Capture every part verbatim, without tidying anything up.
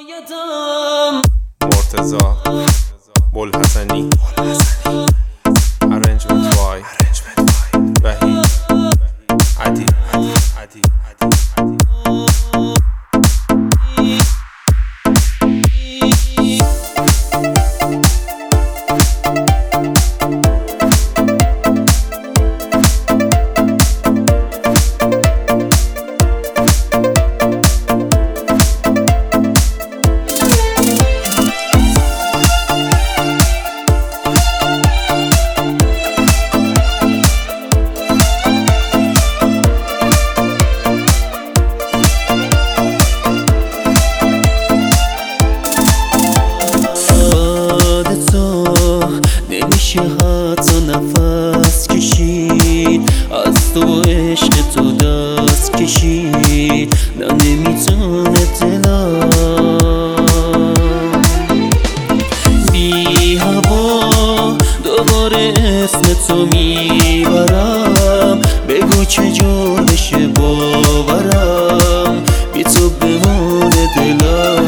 مرتضی بوالحسنی Arrangement by وحید عدی نمیشه حتی نفس کشید، از تو عشق تو دست کشید، نه نمیتونه دلم بی هوا دوباره اسم تو میبرم، بگو چجور بشه باورم بی تو بمونه دلم.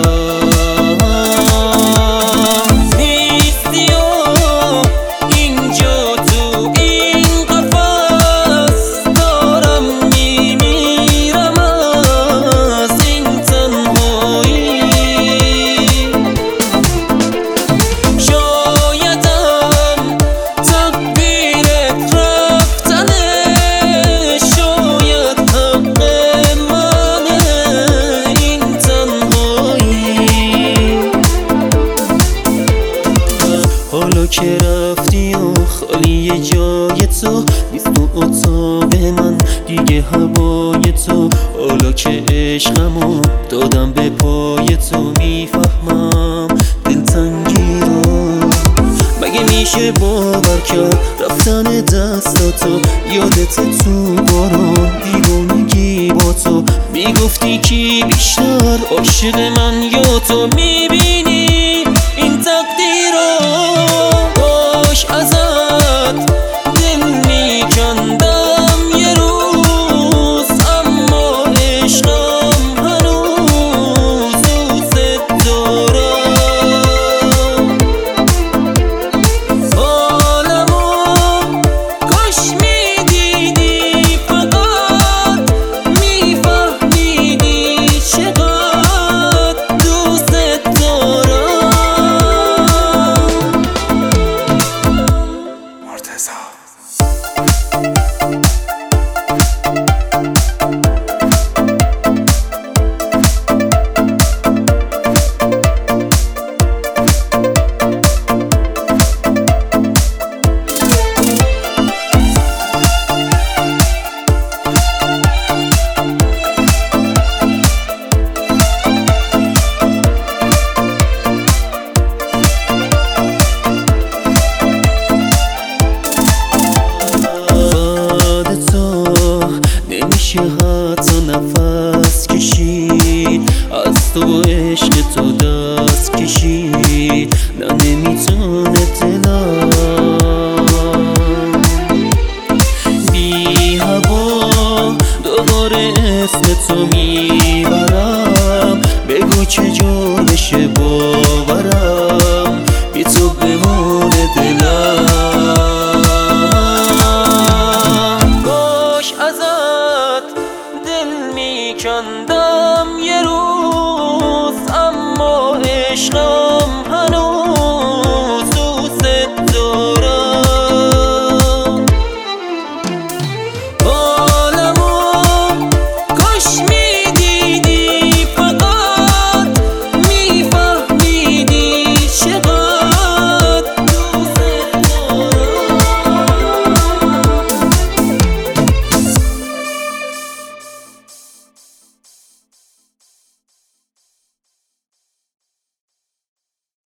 حالا که رفتی و خالی جای تو نیست تو اتاق من دیگه هوای تو، حالا که عشقمو دادم به پای تو میفهمم دلتنگی رو، مگه میشه باور کرد رفتن دستاتو یادت تو باران دیوانگی با تو، میگفتی کی بیشتر عاشق من یا تو، میبینی این تقدیر رو باش ازت دل میکندم یه روز، اما عشقم هنوز دوست دارم. حالمو کاش میدیدی فقط میفهمیدی چقدر دوست دارم. مرتضی نمیشه حتی نفس کشید، از تو عشق تو دست کشید، نه نمیتونه دلم بی هوا دوباره اسم تو میبرم، بگو چجور بشه با